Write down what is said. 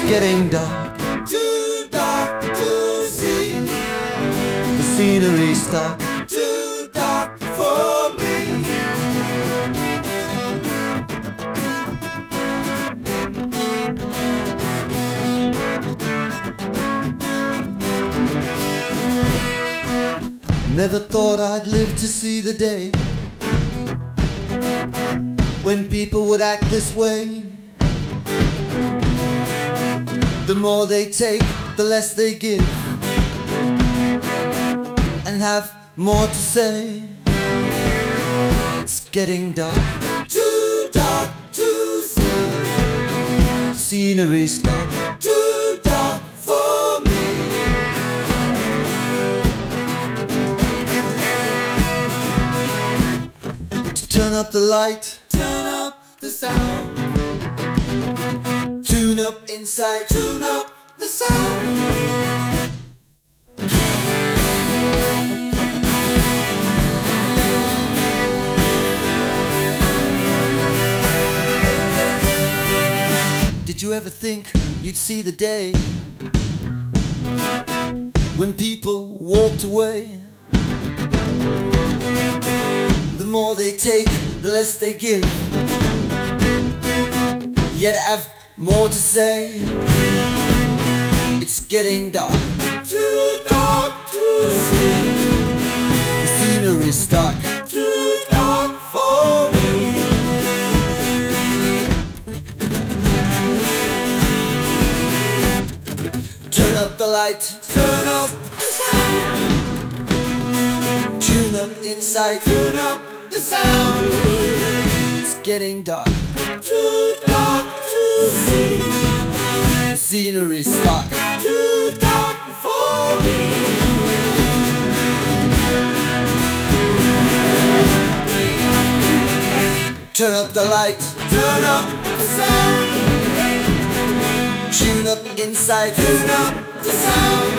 getting dark, Too dark to see, the scenery's dark. too dark for me. Never thought I'd live to see the day when people would act this way. The more they take, the less they give, and have more to say. It's getting dark, Too dark to see, scenery's dark. too dark for me. Turn up the light, Turn up the sound, tune up inside. tune up the sound. Did you ever think you'd see the day when people walked away? The more they take, the less they give, yet have more to say. It's getting dark, Too dark to see, the scenery's dark. too dark for me. Turn up the light, Turn up the sound, tune up inside. tune up the sound. It's getting dark, Too dark to see, the scenery's dark. too dark for me. Turn up the light, Turn up the sound, tune up inside. tune up the sound.